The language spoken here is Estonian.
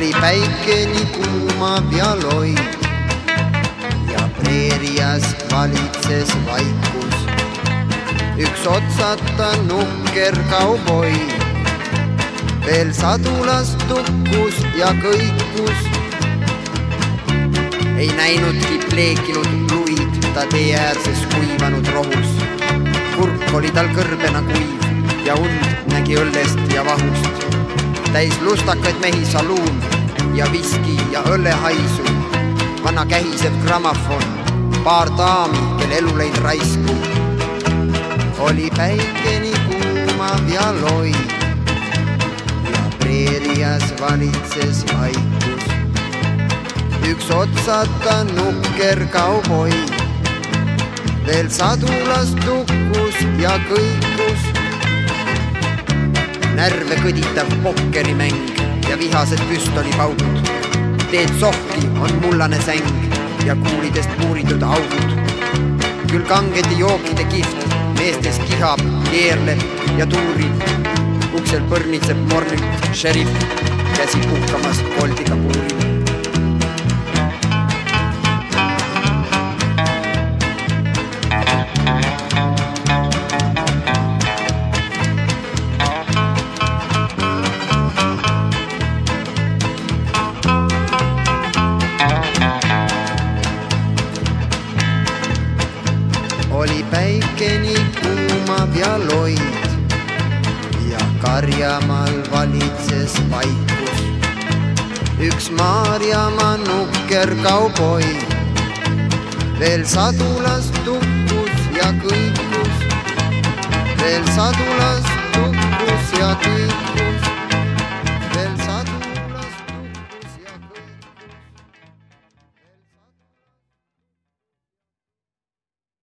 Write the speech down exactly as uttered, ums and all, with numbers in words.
Oli päike nii kuumav ja loid ja preerias valitses vaikus. Üks otsata nukker kauboi veel sadulas tukkus ja kõikus. Ei näinudki pleekinud luid ta tee äärses kuivanud rohus. Kurk oli tal kõrbena kuiv ja und nägi õllest ja vahust. Täis lustakaid mehi saluun ja viski ja õllehaisu. Vanna kähisev gramafon, paar daami, kel elu leid raisku. Oli päike nii kuumav ja loid ja preerias valitses vaikus. Üks otsata nukker kauboi veel sadulas tukkus ja kõikus. Närve kõditav pokkerimäng ja vihased püstolipaugud. Teed sohki on mullane säng ja kuulidest puuritud augud. Küll kangede jookide kiht meestes kihab, keerleb ja tuurib. Uksel põrnitseb mornilt šerif, käsi puhkamas koldiga puurib. Oli päike nii kuumav ja loid ja Karjamaal valitses vaikus. Üks Maarjamaa nukker kauboi veel sadulas tukkus ja kõikus. Veel sadulas